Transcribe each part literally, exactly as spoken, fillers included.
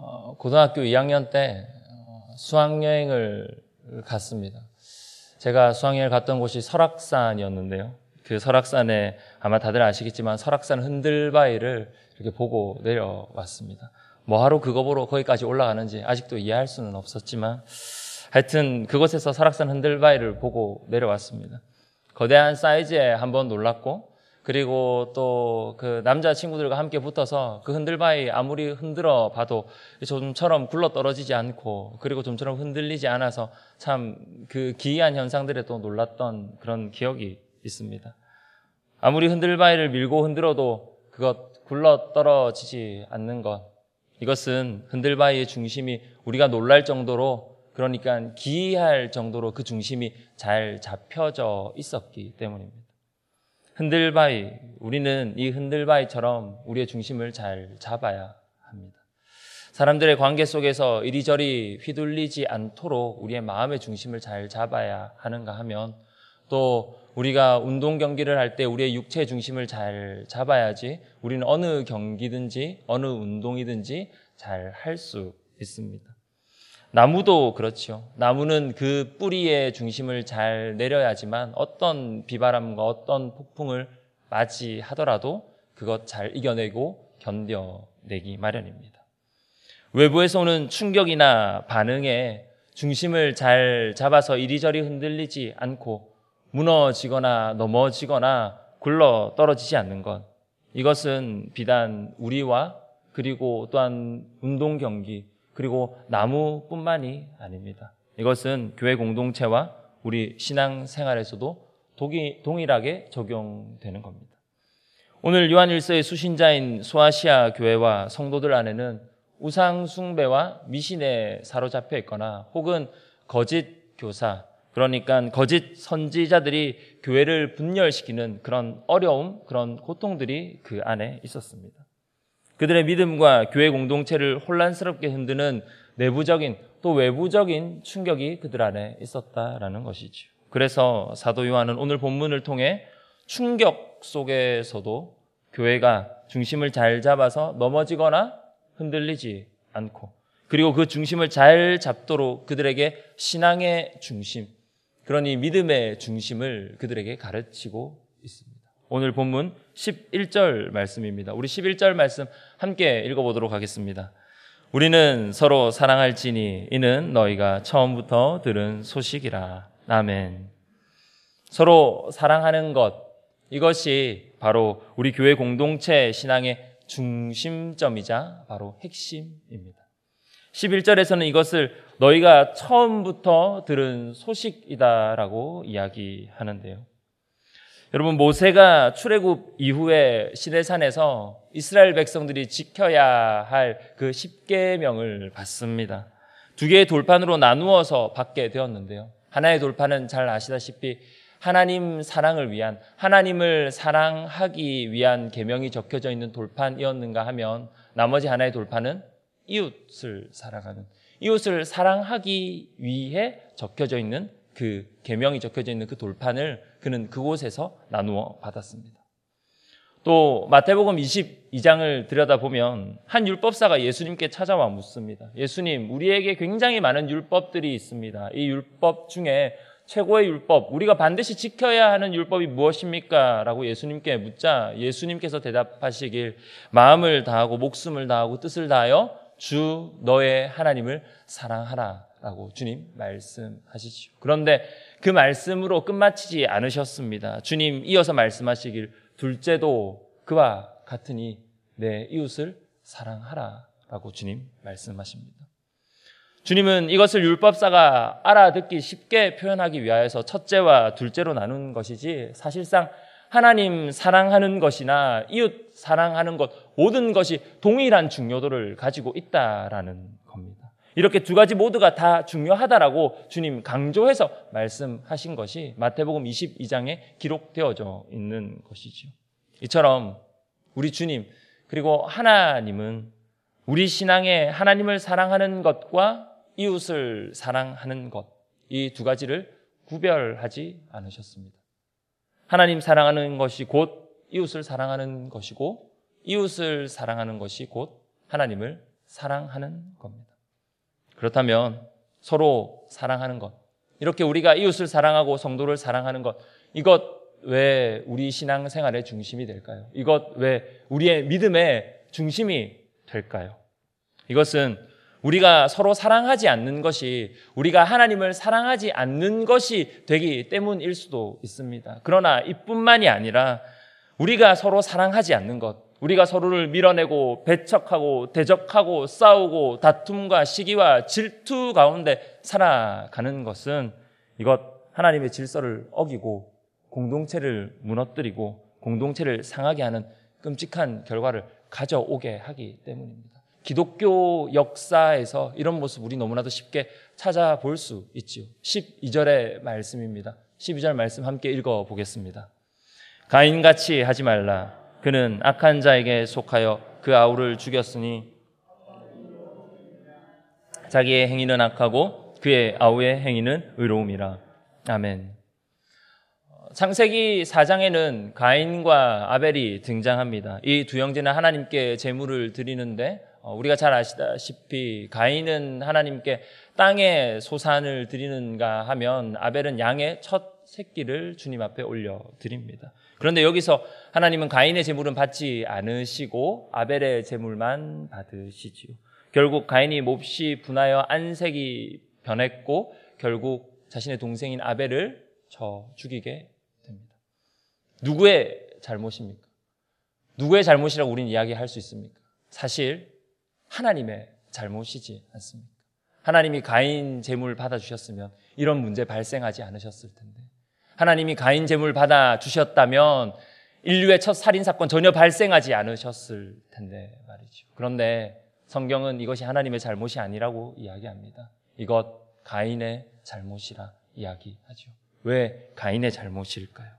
어, 고등학교 이 학년 때 수학여행을 갔습니다. 제가 수학여행을 갔던 곳이 설악산이었는데요. 그 설악산에 아마 다들 아시겠지만 설악산 흔들바위를 이렇게 보고 내려왔습니다. 뭐하러 그거 보러 거기까지 올라가는지 아직도 이해할 수는 없었지만 하여튼 그곳에서 설악산 흔들바위를 보고 내려왔습니다. 거대한 사이즈에 한번 놀랐고, 그리고 또 그 남자친구들과 함께 붙어서 그 흔들바위 아무리 흔들어 봐도 좀처럼 굴러 떨어지지 않고, 그리고 좀처럼 흔들리지 않아서 참 그 기이한 현상들에 또 놀랐던 그런 기억이 있습니다. 아무리 흔들바위를 밀고 흔들어도 그것 굴러 떨어지지 않는 것, 이것은 흔들바위의 중심이 우리가 놀랄 정도로, 그러니까 기이할 정도로 그 중심이 잘 잡혀져 있었기 때문입니다. 흔들바위, 우리는 이 흔들바위처럼 우리의 중심을 잘 잡아야 합니다. 사람들의 관계 속에서 이리저리 휘둘리지 않도록 우리의 마음의 중심을 잘 잡아야 하는가 하면, 또 우리가 운동 경기를 할 때 우리의 육체의 중심을 잘 잡아야지 우리는 어느 경기든지 어느 운동이든지 잘 할 수 있습니다. 나무도 그렇죠. 나무는 그 뿌리의 중심을 잘 내려야지만 어떤 비바람과 어떤 폭풍을 맞이하더라도 그것 잘 이겨내고 견뎌내기 마련입니다. 외부에서 오는 충격이나 반응에 중심을 잘 잡아서 이리저리 흔들리지 않고 무너지거나 넘어지거나 굴러 떨어지지 않는 것, 이것은 비단 우리와 그리고 또한 운동 경기 그리고 나무뿐만이 아닙니다. 이것은 교회 공동체와 우리 신앙 생활에서도 동일하게 적용되는 겁니다. 오늘 요한일서의 수신자인 소아시아 교회와 성도들 안에는 우상 숭배와 미신에 사로잡혀 있거나 혹은 거짓 교사, 그러니까 거짓 선지자들이 교회를 분열시키는 그런 어려움, 그런 고통들이 그 안에 있었습니다. 그들의 믿음과 교회 공동체를 혼란스럽게 흔드는 내부적인 또 외부적인 충격이 그들 안에 있었다라는 것이죠. 그래서 사도 요한은 오늘 본문을 통해 충격 속에서도 교회가 중심을 잘 잡아서 넘어지거나 흔들리지 않고, 그리고 그 중심을 잘 잡도록 그들에게 신앙의 중심, 그러니 믿음의 중심을 그들에게 가르치고 있습니다. 오늘 본문 십일 절 말씀입니다. 우리 십일 절 말씀 함께 읽어보도록 하겠습니다. 우리는 서로 사랑할지니 이는 너희가 처음부터 들은 소식이라. 아멘. 서로 사랑하는 것, 이것이 바로 우리 교회 공동체 신앙의 중심점이자 바로 핵심입니다. 십일 절에서는 이것을 너희가 처음부터 들은 소식이다라고 이야기하는데요. 여러분, 모세가 출애굽 이후에 시내산에서 이스라엘 백성들이 지켜야 할 그 십계명을 받습니다. 두 개의 돌판으로 나누어서 받게 되었는데요. 하나의 돌판은 잘 아시다시피 하나님 사랑을 위한, 하나님을 사랑하기 위한 계명이 적혀져 있는 돌판이었는가 하면, 나머지 하나의 돌판은 이웃을 사랑하는, 이웃을 사랑하기 위해 적혀져 있는 그 계명이 적혀져 있는 그 돌판을 그는 그곳에서 나누어 받았습니다. 또 마태복음 이십이 장을 들여다보면 한 율법사가 예수님께 찾아와 묻습니다. 예수님, 우리에게 굉장히 많은 율법들이 있습니다. 이 율법 중에 최고의 율법, 우리가 반드시 지켜야 하는 율법이 무엇입니까? 라고 예수님께 묻자 예수님께서 대답하시길, 마음을 다하고 목숨을 다하고 뜻을 다하여 주 너의 하나님을 사랑하라 라고 주님 말씀하시죠. 그런데 그 말씀으로 끝마치지 않으셨습니다. 주님 이어서 말씀하시길, 둘째도 그와 같으니 내 이웃을 사랑하라 라고 주님 말씀하십니다. 주님은 이것을 율법사가 알아듣기 쉽게 표현하기 위하여서 첫째와 둘째로 나눈 것이지, 사실상 하나님 사랑하는 것이나 이웃 사랑하는 것, 모든 것이 동일한 중요도를 가지고 있다라는 겁니다. 이렇게 두 가지 모두가 다 중요하다라고 주님 강조해서 말씀하신 것이 마태복음 이십이 장에 기록되어져 있는 것이죠. 이처럼 우리 주님 그리고 하나님은 우리 신앙에 하나님을 사랑하는 것과 이웃을 사랑하는 것, 이 두 가지를 구별하지 않으셨습니다. 하나님 사랑하는 것이 곧 이웃을 사랑하는 것이고, 이웃을 사랑하는 것이 곧 하나님을 사랑하는 겁니다. 그렇다면 서로 사랑하는 것, 이렇게 우리가 이웃을 사랑하고 성도를 사랑하는 것, 이것 왜 우리 신앙생활의 중심이 될까요? 이것 왜 우리의 믿음의 중심이 될까요? 이것은 우리가 서로 사랑하지 않는 것이 우리가 하나님을 사랑하지 않는 것이 되기 때문일 수도 있습니다. 그러나 이뿐만이 아니라 우리가 서로 사랑하지 않는 것, 우리가 서로를 밀어내고 배척하고 대적하고 싸우고 다툼과 시기와 질투 가운데 살아가는 것은 이것 하나님의 질서를 어기고 공동체를 무너뜨리고 공동체를 상하게 하는 끔찍한 결과를 가져오게 하기 때문입니다. 기독교 역사에서 이런 모습 우리 너무나도 쉽게 찾아볼 수 있지요. 십이 절의 말씀입니다. 십이 절 말씀 함께 읽어보겠습니다. 가인같이 하지 말라. 그는 악한 자에게 속하여 그 아우를 죽였으니 자기의 행위는 악하고 그의 아우의 행위는 의로움이라. 아멘. 창세기 사 장에는 가인과 아벨이 등장합니다. 이 두 형제는 하나님께 제물을 드리는데 우리가 잘 아시다시피 가인은 하나님께 땅의 소산을 드리는가 하면 아벨은 양의 첫 새끼를 주님 앞에 올려드립니다. 그런데 여기서 하나님은 가인의 제물은 받지 않으시고 아벨의 제물만 받으시지요. 결국 가인이 몹시 분하여 안색이 변했고 결국 자신의 동생인 아벨을 쳐 죽이게 됩니다. 누구의 잘못입니까? 누구의 잘못이라고 우리는 이야기할 수 있습니까? 사실 하나님의 잘못이지 않습니까? 하나님이 가인 제물 받아주셨으면 이런 문제 발생하지 않으셨을 텐데, 하나님이 가인 제물 받아주셨다면 인류의 첫 살인사건 전혀 발생하지 않으셨을 텐데 말이죠. 그런데 성경은 이것이 하나님의 잘못이 아니라고 이야기합니다. 이것 가인의 잘못이라 이야기하죠. 왜 가인의 잘못일까요?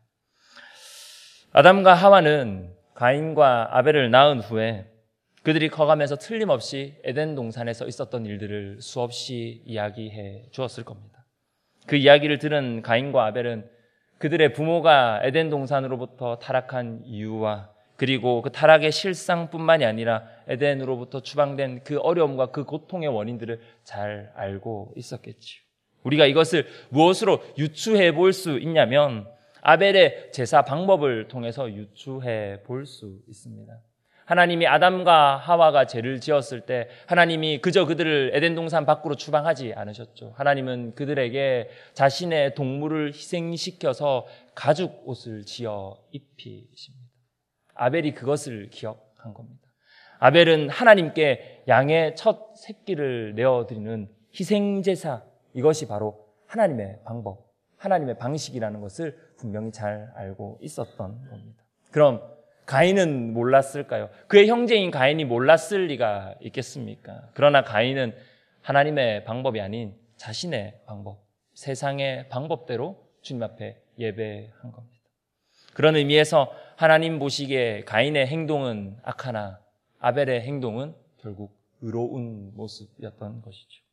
아담과 하와는 가인과 아벨을 낳은 후에 그들이 커가면서 틀림없이 에덴 동산에서 있었던 일들을 수없이 이야기해 주었을 겁니다. 그 이야기를 들은 가인과 아벨은 그들의 부모가 에덴 동산으로부터 타락한 이유와 그리고 그 타락의 실상뿐만이 아니라 에덴으로부터 추방된 그 어려움과 그 고통의 원인들을 잘 알고 있었겠지요. 우리가 이것을 무엇으로 유추해 볼 수 있냐면 아벨의 제사 방법을 통해서 유추해 볼 수 있습니다. 하나님이 아담과 하와가 죄를 지었을 때 하나님이 그저 그들을 에덴 동산 밖으로 추방하지 않으셨죠. 하나님은 그들에게 자신의 동물을 희생시켜서 가죽 옷을 지어 입히십니다. 아벨이 그것을 기억한 겁니다. 아벨은 하나님께 양의 첫 새끼를 내어드리는 희생제사, 이것이 바로 하나님의 방법, 하나님의 방식이라는 것을 분명히 잘 알고 있었던 겁니다. 그럼 가인은 몰랐을까요? 그의 형제인 가인이 몰랐을 리가 있겠습니까? 그러나 가인은 하나님의 방법이 아닌 자신의 방법, 세상의 방법대로 주님 앞에 예배한 겁니다. 그런 의미에서 하나님 보시기에 가인의 행동은 악하나 아벨의 행동은 결국 의로운 모습이었던 것이죠.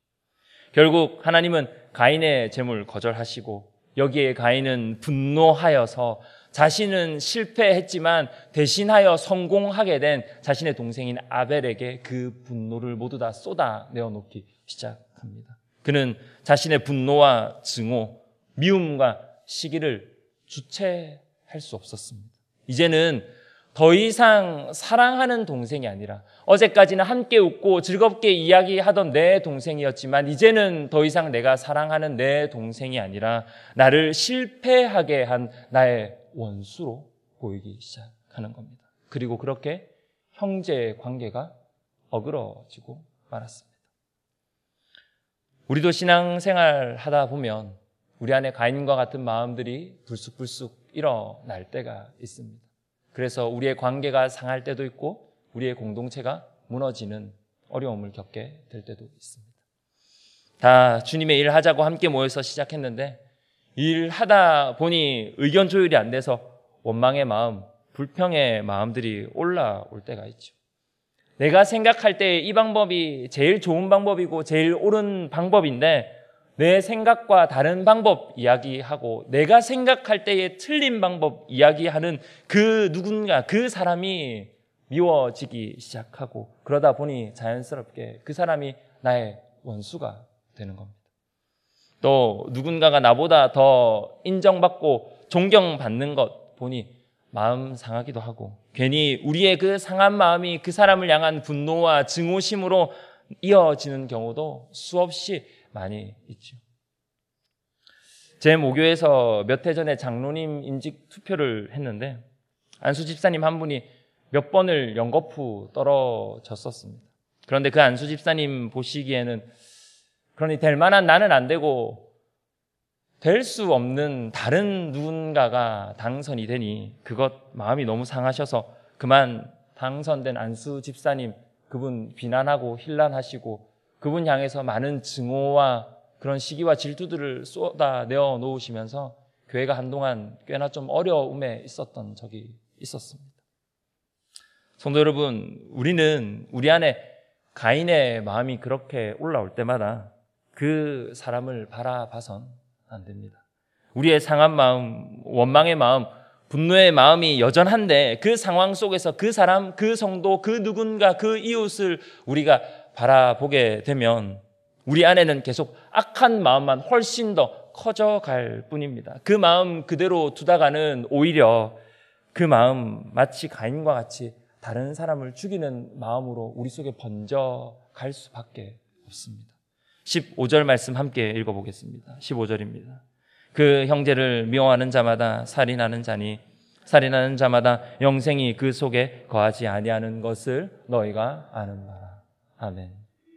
결국 하나님은 가인의 제물 거절하시고 여기에 가인은 분노하여서 자신은 실패했지만 대신하여 성공하게 된 자신의 동생인 아벨에게 그 분노를 모두 다 쏟아내어 놓기 시작합니다. 그는 자신의 분노와 증오, 미움과 시기를 주체할 수 없었습니다. 이제는 더 이상 사랑하는 동생이 아니라 어제까지는 함께 웃고 즐겁게 이야기하던 내 동생이었지만 이제는 더 이상 내가 사랑하는 내 동생이 아니라 나를 실패하게 한 나의 원수로 보이기 시작하는 겁니다. 그리고 그렇게 형제의 관계가 어그러지고 말았습니다. 우리도 신앙생활 하다 보면 우리 안에 가인과 같은 마음들이 불쑥불쑥 일어날 때가 있습니다. 그래서 우리의 관계가 상할 때도 있고 우리의 공동체가 무너지는 어려움을 겪게 될 때도 있습니다. 다 주님의 일 하자고 함께 모여서 시작했는데 일하다 보니 의견 조율이 안 돼서 원망의 마음, 불평의 마음들이 올라올 때가 있죠. 내가 생각할 때 이 방법이 제일 좋은 방법이고 제일 옳은 방법인데 내 생각과 다른 방법 이야기하고 내가 생각할 때의 틀린 방법 이야기하는 그 누군가, 그 사람이 미워지기 시작하고 그러다 보니 자연스럽게 그 사람이 나의 원수가 되는 겁니다. 또 누군가가 나보다 더 인정받고 존경받는 것 보니 마음 상하기도 하고 괜히 우리의 그 상한 마음이 그 사람을 향한 분노와 증오심으로 이어지는 경우도 수없이 많이 있죠. 제 모교에서 몇 해 전에 장로님 임직 투표를 했는데 안수 집사님 한 분이 몇 번을 연거푸 떨어졌었습니다. 그런데 그 안수 집사님 보시기에는 그러니 될 만한 나는 안 되고 될 수 없는 다른 누군가가 당선이 되니 그것 마음이 너무 상하셔서 그만 당선된 안수 집사님 그분 비난하고 힐난하시고 그분 향해서 많은 증오와 그런 시기와 질투들을 쏟아내어 놓으시면서 교회가 한동안 꽤나 좀 어려움에 있었던 적이 있었습니다. 성도 여러분, 우리는 우리 안에 가인의 마음이 그렇게 올라올 때마다 그 사람을 바라봐선 안 됩니다. 우리의 상한 마음, 원망의 마음, 분노의 마음이 여전한데 그 상황 속에서 그 사람, 그 성도, 그 누군가, 그 이웃을 우리가 바라보게 되면 우리 안에는 계속 악한 마음만 훨씬 더 커져갈 뿐입니다. 그 마음 그대로 두다가는 오히려 그 마음 마치 가인과 같이 다른 사람을 죽이는 마음으로 우리 속에 번져갈 수밖에 없습니다. 십오 절 말씀 함께 읽어보겠습니다. 십오 절입니다. 그 형제를 미워하는 자마다 살인하는 자니 살인하는 자마다 영생이 그 속에 거하지 아니하는 것을 너희가 아는 바라. 아멘.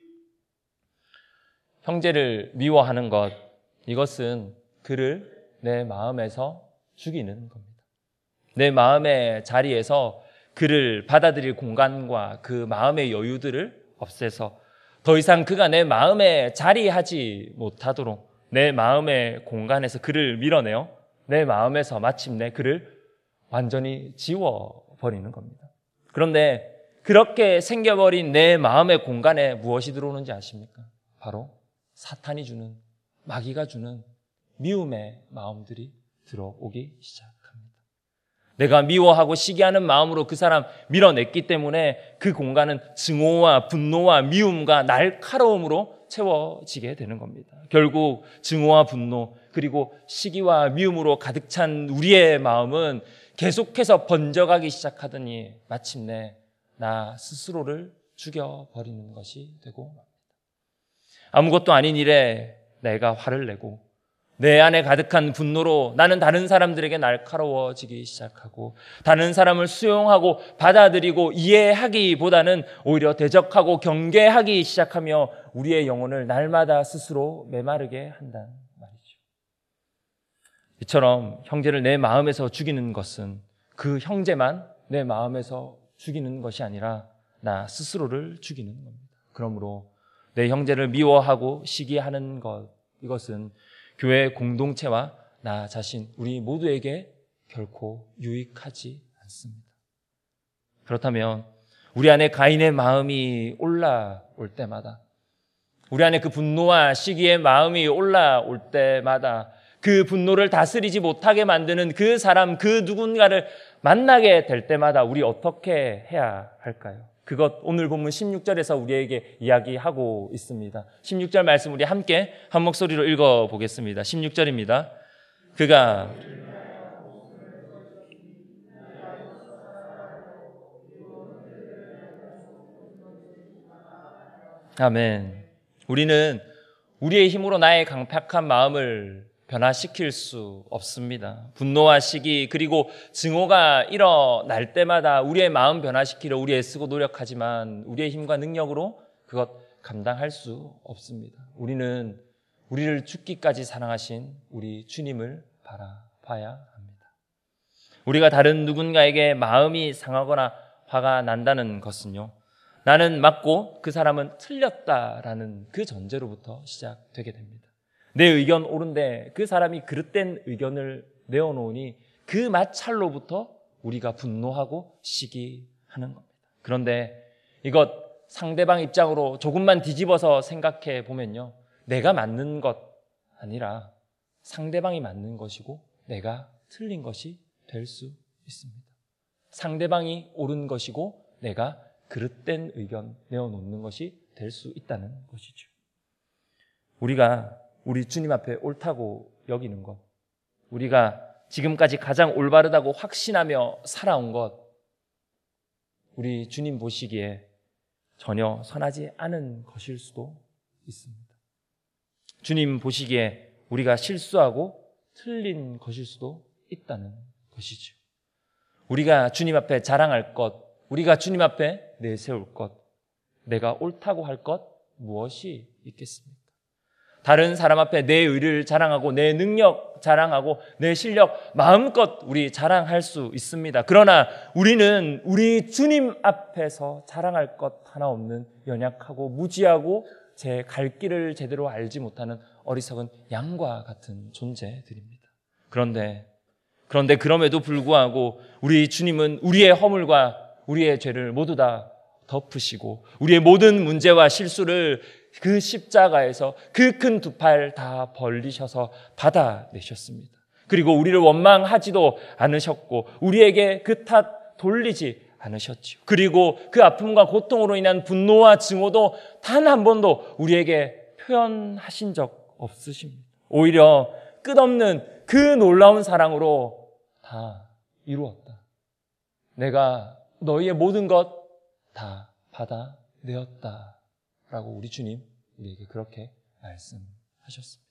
형제를 미워하는 것, 이것은 그를 내 마음에서 죽이는 겁니다. 내 마음의 자리에서 그를 받아들일 공간과 그 마음의 여유들을 없애서 더 이상 그가 내 마음에 자리하지 못하도록 내 마음의 공간에서 그를 밀어내어 내 마음에서 마침내 그를 완전히 지워버리는 겁니다. 그런데 그렇게 생겨버린 내 마음의 공간에 무엇이 들어오는지 아십니까? 바로 사탄이 주는, 마귀가 주는 미움의 마음들이 들어오기 시작합니다. 내가 미워하고 시기하는 마음으로 그 사람 밀어냈기 때문에 그 공간은 증오와 분노와 미움과 날카로움으로 채워지게 되는 겁니다. 결국 증오와 분노 그리고 시기와 미움으로 가득 찬 우리의 마음은 계속해서 번져가기 시작하더니 마침내 나 스스로를 죽여버리는 것이 되고 맙니다. 아무것도 아닌 일에 내가 화를 내고 내 안에 가득한 분노로 나는 다른 사람들에게 날카로워지기 시작하고 다른 사람을 수용하고 받아들이고 이해하기보다는 오히려 대적하고 경계하기 시작하며 우리의 영혼을 날마다 스스로 메마르게 한다는 말이죠. 이처럼 형제를 내 마음에서 죽이는 것은 그 형제만 내 마음에서 죽이는 것이 아니라 나 스스로를 죽이는 겁니다. 그러므로 내 형제를 미워하고 시기하는 것, 이것은 교회 공동체와 나 자신, 우리 모두에게 결코 유익하지 않습니다. 그렇다면 우리 안에 가인의 마음이 올라올 때마다, 우리 안에 그 분노와 시기의 마음이 올라올 때마다 그 분노를 다스리지 못하게 만드는 그 사람, 그 누군가를 만나게 될 때마다 우리 어떻게 해야 할까요? 그것 오늘 본문 십육 절에서 우리에게 이야기하고 있습니다. 십육 절 말씀 우리 함께 한 목소리로 읽어보겠습니다. 십육 절입니다. 그가 아멘. 우리는 우리의 힘으로 나의 강팍한 마음을 변화시킬 수 없습니다. 분노와 시기 그리고 증오가 일어날 때마다 우리의 마음 변화시키려 우리 애쓰고 노력하지만 우리의 힘과 능력으로 그것 감당할 수 없습니다. 우리는 우리를 죽기까지 사랑하신 우리 주님을 바라봐야 합니다. 우리가 다른 누군가에게 마음이 상하거나 화가 난다는 것은요, 나는 맞고 그 사람은 틀렸다라는 그 전제로부터 시작되게 됩니다. 내 의견 옳은데 그 사람이 그릇된 의견을 내어놓으니 그 마찰로부터 우리가 분노하고 시기하는 겁니다. 그런데 이것 상대방 입장으로 조금만 뒤집어서 생각해 보면요, 내가 맞는 것 아니라 상대방이 맞는 것이고 내가 틀린 것이 될 수 있습니다. 상대방이 옳은 것이고 내가 그릇된 의견 내어놓는 것이 될 수 있다는 것이죠. 우리가 우리 주님 앞에 옳다고 여기는 것, 우리가 지금까지 가장 올바르다고 확신하며 살아온 것, 우리 주님 보시기에 전혀 선하지 않은 것일 수도 있습니다. 주님 보시기에 우리가 실수하고 틀린 것일 수도 있다는 것이죠. 우리가 주님 앞에 자랑할 것, 우리가 주님 앞에 내세울 것, 내가 옳다고 할 것 무엇이 있겠습니까? 다른 사람 앞에 내 의를 자랑하고 내 능력 자랑하고 내 실력 마음껏 우리 자랑할 수 있습니다. 그러나 우리는 우리 주님 앞에서 자랑할 것 하나 없는 연약하고 무지하고 제 갈 길을 제대로 알지 못하는 어리석은 양과 같은 존재들입니다. 그런데 그런데 그럼에도 불구하고 우리 주님은 우리의 허물과 우리의 죄를 모두 다 덮으시고 우리의 모든 문제와 실수를 그 십자가에서 그 큰 두 팔 다 벌리셔서 받아내셨습니다. 그리고 우리를 원망하지도 않으셨고 우리에게 그 탓 돌리지 않으셨지요. 그리고 그 아픔과 고통으로 인한 분노와 증오도 단 한 번도 우리에게 표현하신 적 없으십니다. 오히려 끝없는 그 놀라운 사랑으로 다 이루었다. 내가 너희의 모든 것 다 받아내었다. 라고 우리 주님 우리에게 그렇게 말씀하셨습니다.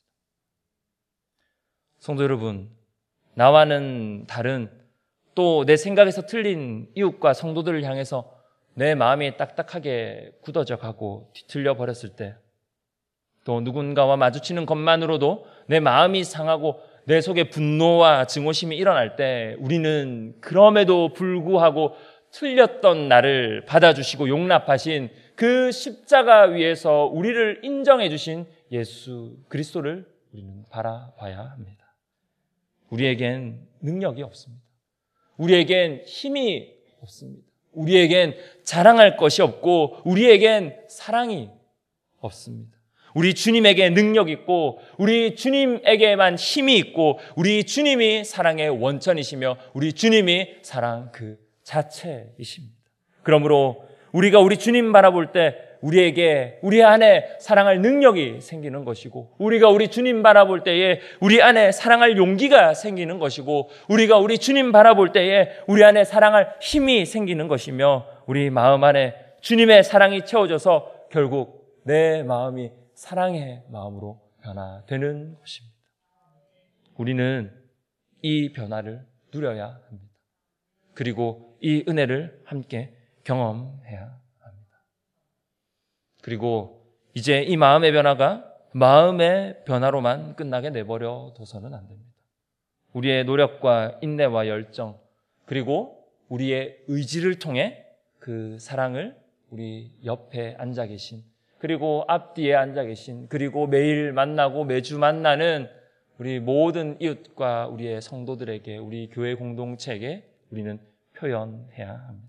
성도 여러분, 나와는 다른 또 내 생각에서 틀린 이웃과 성도들을 향해서 내 마음이 딱딱하게 굳어져 가고 뒤틀려 버렸을 때, 또 누군가와 마주치는 것만으로도 내 마음이 상하고 내 속에 분노와 증오심이 일어날 때 우리는 그럼에도 불구하고 틀렸던 나를 받아주시고 용납하신 그 십자가 위에서 우리를 인정해 주신 예수 그리스도를 우리는 바라봐야 합니다. 우리에겐 능력이 없습니다. 우리에겐 힘이 없습니다. 우리에겐 자랑할 것이 없고 우리에겐 사랑이 없습니다. 우리 주님에게 능력이 있고 우리 주님에게만 힘이 있고 우리 주님이 사랑의 원천이시며 우리 주님이 사랑 그 자체이십니다. 그러므로 우리가 우리 주님 바라볼 때 우리에게 우리 안에 사랑할 능력이 생기는 것이고 우리가 우리 주님 바라볼 때에 우리 안에 사랑할 용기가 생기는 것이고 우리가 우리 주님 바라볼 때에 우리 안에 사랑할 힘이 생기는 것이며 우리 마음 안에 주님의 사랑이 채워져서 결국 내 마음이 사랑의 마음으로 변화되는 것입니다. 우리는 이 변화를 누려야 합니다. 그리고 이 은혜를 함께 경험해야 합니다. 그리고 이제 이 마음의 변화가 마음의 변화로만 끝나게 내버려 둬서는 안 됩니다. 우리의 노력과 인내와 열정 그리고 우리의 의지를 통해 그 사랑을 우리 옆에 앉아 계신 그리고 앞뒤에 앉아 계신 그리고 매일 만나고 매주 만나는 우리 모든 이웃과 우리의 성도들에게 우리 교회 공동체에게 우리는 표현해야 합니다.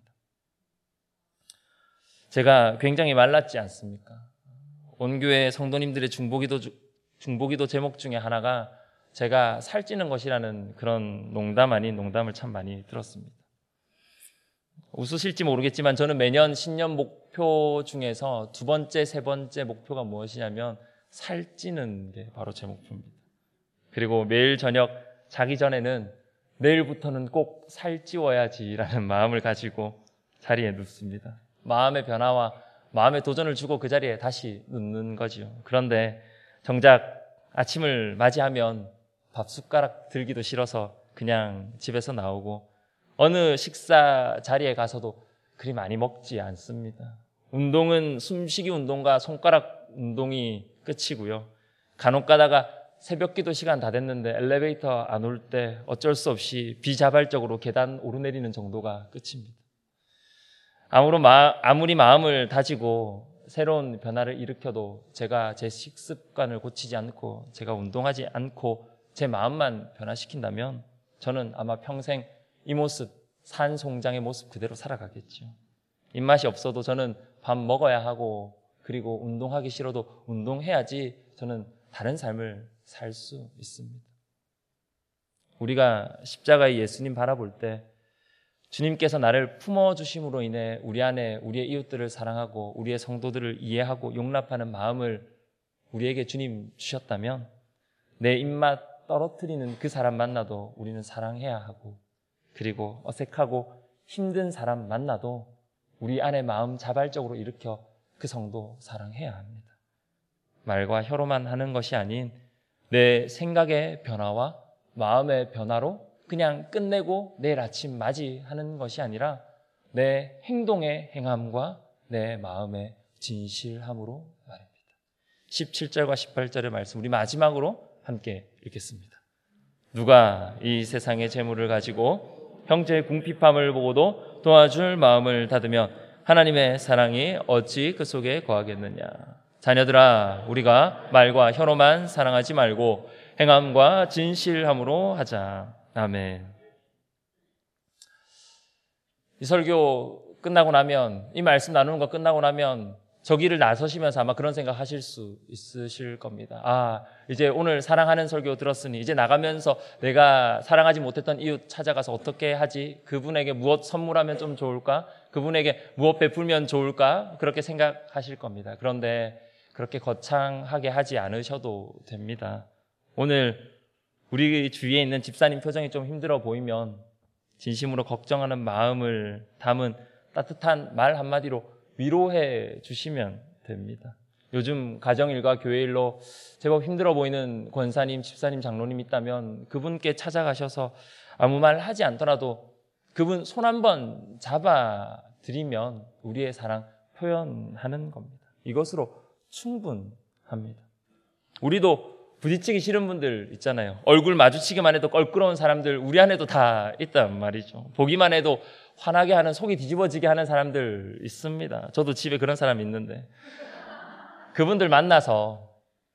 제가 굉장히 말랐지 않습니까? 온교회 성도님들의 중보기도, 중보기도 제목 중에 하나가 제가 살찌는 것이라는 그런 농담 아닌 농담을 참 많이 들었습니다. 웃으실지 모르겠지만 저는 매년 신년 목표 중에서 두 번째, 세 번째 목표가 무엇이냐면 살찌는 게 바로 제 목표입니다. 그리고 매일 저녁 자기 전에는 내일부터는 꼭 살찌워야지라는 마음을 가지고 자리에 눕습니다. 마음의 변화와 마음의 도전을 주고 그 자리에 다시 눕는 거죠. 그런데 정작 아침을 맞이하면 밥 숟가락 들기도 싫어서 그냥 집에서 나오고 어느 식사 자리에 가서도 그리 많이 먹지 않습니다. 운동은 숨쉬기 운동과 손가락 운동이 끝이고요. 간혹 가다가 새벽 기도 시간 다 됐는데 엘리베이터 안 올 때 어쩔 수 없이 비자발적으로 계단 오르내리는 정도가 끝입니다. 아무리, 마, 아무리 마음을 다지고 새로운 변화를 일으켜도 제가 제 식습관을 고치지 않고 제가 운동하지 않고 제 마음만 변화시킨다면 저는 아마 평생 이 모습, 산송장의 모습 그대로 살아가겠죠. 입맛이 없어도 저는 밥 먹어야 하고 그리고 운동하기 싫어도 운동해야지 저는 다른 삶을 살 수 있습니다. 우리가 십자가의 예수님 바라볼 때 주님께서 나를 품어주심으로 인해 우리 안에 우리의 이웃들을 사랑하고 우리의 성도들을 이해하고 용납하는 마음을 우리에게 주님 주셨다면 내 입맛 떨어뜨리는 그 사람 만나도 우리는 사랑해야 하고, 그리고 어색하고 힘든 사람 만나도 우리 안에 마음 자발적으로 일으켜 그 성도 사랑해야 합니다. 말과 혀로만 하는 것이 아닌 내 생각의 변화와 마음의 변화로 그냥 끝내고 내일 아침 맞이하는 것이 아니라 내 행동의 행함과 내 마음의 진실함으로 말입니다. 십칠 절과 십팔 절의 말씀 우리 마지막으로 함께 읽겠습니다. 누가 이 세상의 재물을 가지고 형제의 궁핍함을 보고도 도와줄 마음을 닫으면 하나님의 사랑이 어찌 그 속에 거하겠느냐. 자녀들아, 우리가 말과 혀로만 사랑하지 말고 행함과 진실함으로 하자. 아멘. 이 설교 끝나고 나면, 이 말씀 나누는 거 끝나고 나면 저기를 나서시면서 아마 그런 생각 하실 수 있으실 겁니다. 아, 이제 오늘 사랑하는 설교 들었으니 이제 나가면서 내가 사랑하지 못했던 이웃 찾아가서 어떻게 하지? 그분에게 무엇 선물하면 좀 좋을까? 그분에게 무엇 베풀면 좋을까? 그렇게 생각하실 겁니다. 그런데 그렇게 거창하게 하지 않으셔도 됩니다. 오늘 우리 주위에 있는 집사님 표정이 좀 힘들어 보이면 진심으로 걱정하는 마음을 담은 따뜻한 말 한마디로 위로해 주시면 됩니다. 요즘 가정일과 교회일로 제법 힘들어 보이는 권사님, 집사님, 장로님 있다면 그분께 찾아가셔서 아무 말 하지 않더라도 그분 손 한번 잡아드리면 우리의 사랑 표현하는 겁니다. 이것으로 충분합니다. 우리도 부딪히기 싫은 분들 있잖아요. 얼굴 마주치기만 해도 껄끄러운 사람들 우리 안에도 다 있단 말이죠. 보기만 해도 화나게 하는, 속이 뒤집어지게 하는 사람들 있습니다. 저도 집에 그런 사람 있는데 그분들 만나서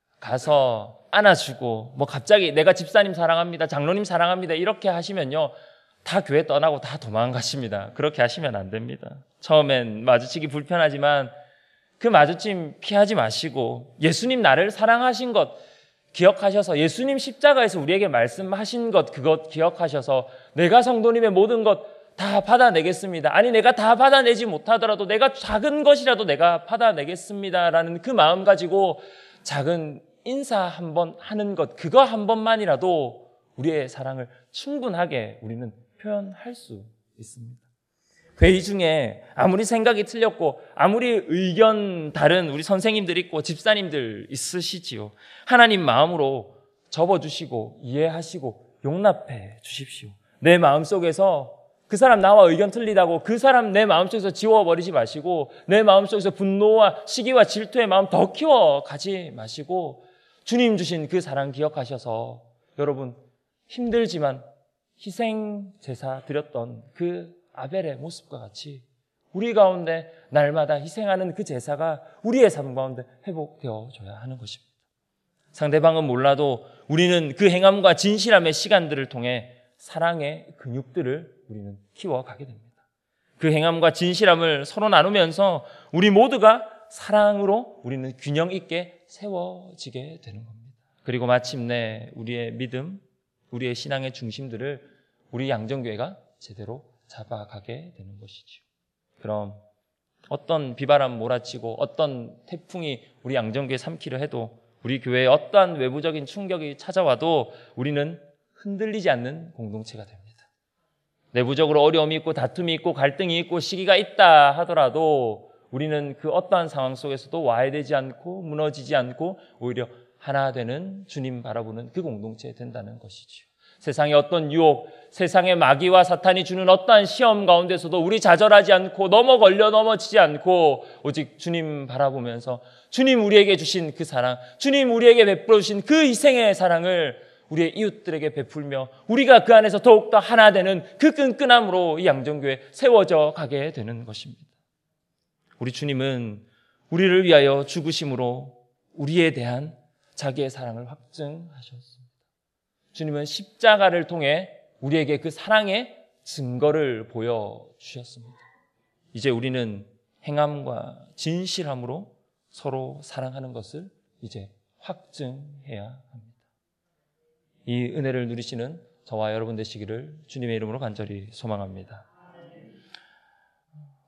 가서 안아주고 뭐 갑자기 내가 집사님 사랑합니다, 장로님 사랑합니다 이렇게 하시면요 다 교회 떠나고 다 도망가십니다. 그렇게 하시면 안 됩니다. 처음엔 마주치기 불편하지만 그 마주침 피하지 마시고 예수님 나를 사랑하신 것 기억하셔서, 예수님 십자가에서 우리에게 말씀하신 것 그것 기억하셔서 내가 성도님의 모든 것 다 받아내겠습니다. 아니 내가 다 받아내지 못하더라도 내가 작은 것이라도 내가 받아내겠습니다라는 그 마음 가지고 작은 인사 한 번 하는 것, 그거 한 번만이라도 우리의 사랑을 충분하게 우리는 표현할 수 있습니다. 회의 중에 아무리 생각이 틀렸고 아무리 의견 다른 우리 선생님들 있고 집사님들 있으시지요. 하나님 마음으로 접어주시고 이해하시고 용납해 주십시오. 내 마음속에서 그 사람 나와 의견 틀리다고 그 사람 내 마음속에서 지워버리지 마시고 내 마음속에서 분노와 시기와 질투의 마음 더 키워가지 마시고 주님 주신 그 사랑 기억하셔서 여러분 힘들지만 희생 제사 드렸던 그 아벨의 모습과 같이 우리 가운데 날마다 희생하는 그 제사가 우리의 삶 가운데 회복되어져야 하는 것입니다. 상대방은 몰라도 우리는 그 행함과 진실함의 시간들을 통해 사랑의 근육들을 우리는 키워가게 됩니다. 그 행함과 진실함을 서로 나누면서 우리 모두가 사랑으로 우리는 균형 있게 세워지게 되는 겁니다. 그리고 마침내 우리의 믿음, 우리의 신앙의 중심들을 우리 양정교회가 제대로 잡아가게 되는 것이죠. 그럼 어떤 비바람 몰아치고 어떤 태풍이 우리 양정교회 삼키려 해도 우리 교회에 어떠한 외부적인 충격이 찾아와도 우리는 흔들리지 않는 공동체가 됩니다. 내부적으로 어려움이 있고 다툼이 있고 갈등이 있고 시기가 있다 하더라도 우리는 그 어떠한 상황 속에서도 와해되지 않고 무너지지 않고 오히려 하나 되는 주님 바라보는 그 공동체 된다는 것이지요. 세상의 어떤 유혹, 세상의 마귀와 사탄이 주는 어떠한 시험 가운데서도 우리 좌절하지 않고 넘어 걸려 넘어지지 않고 오직 주님 바라보면서 주님 우리에게 주신 그 사랑, 주님 우리에게 베풀어 주신 그 희생의 사랑을 우리의 이웃들에게 베풀며 우리가 그 안에서 더욱더 하나 되는 그 끈끈함으로 이 양정교회 세워져 가게 되는 것입니다. 우리 주님은 우리를 위하여 죽으심으로 우리에 대한 자기의 사랑을 확증하셨습니다. 주님은 십자가를 통해 우리에게 그 사랑의 증거를 보여주셨습니다. 이제 우리는 행함과 진실함으로 서로 사랑하는 것을 이제 확증해야 합니다. 이 은혜를 누리시는 저와 여러분 되시기를 주님의 이름으로 간절히 소망합니다.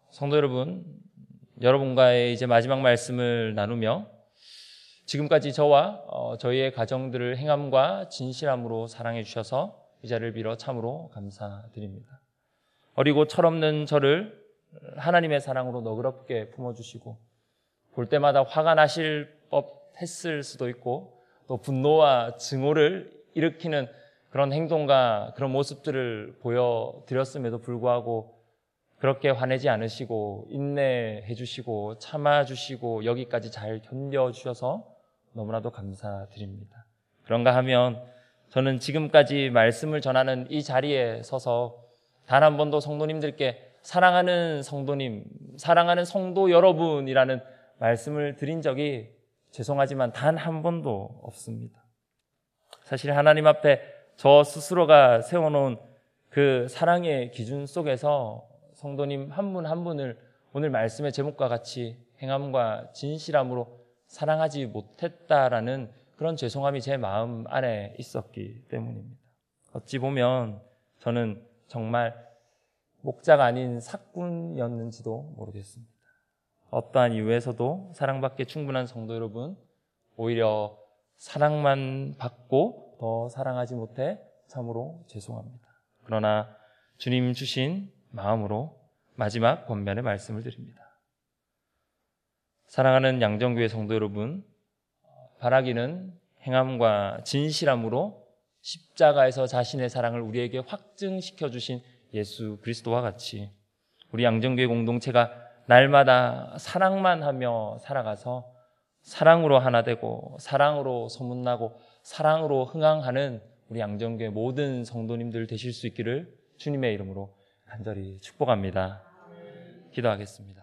성도 여러분, 여러분과의 이제 마지막 말씀을 나누며 지금까지 저와 어, 저희의 가정들을 행함과 진실함으로 사랑해 주셔서 이 자리를 빌어 참으로 감사드립니다. 어리고 철없는 저를 하나님의 사랑으로 너그럽게 품어주시고 볼 때마다 화가 나실 법했을 수도 있고 또 분노와 증오를 일으키는 그런 행동과 그런 모습들을 보여드렸음에도 불구하고 그렇게 화내지 않으시고 인내해 주시고 참아 주시고 여기까지 잘 견뎌주셔서 너무나도 감사드립니다. 그런가 하면 저는 지금까지 말씀을 전하는 이 자리에 서서 단 한 번도 성도님들께 사랑하는 성도님, 사랑하는 성도 여러분이라는 말씀을 드린 적이 죄송하지만 단 한 번도 없습니다. 사실 하나님 앞에 저 스스로가 세워놓은 그 사랑의 기준 속에서 성도님 한 분 한 분을 오늘 말씀의 제목과 같이 행함과 진실함으로 사랑하지 못했다라는 그런 죄송함이 제 마음 안에 있었기 때문입니다. 어찌 보면 저는 정말 목자가 아닌 사꾼이었는지도 모르겠습니다. 어떠한 이유에서도 사랑받기에 충분한 성도 여러분, 오히려 사랑만 받고 더 사랑하지 못해 참으로 죄송합니다. 그러나 주님 주신 마음으로 마지막 권면의 말씀을 드립니다. 사랑하는 양정교회 성도 여러분, 바라기는 행함과 진실함으로 십자가에서 자신의 사랑을 우리에게 확증시켜 주신 예수 그리스도와 같이 우리 양정교회 공동체가 날마다 사랑만 하며 살아가서 사랑으로 하나 되고 사랑으로 소문나고 사랑으로 흥황하는 우리 양정교회 모든 성도님들 되실 수 있기를 주님의 이름으로 간절히 축복합니다. 기도하겠습니다.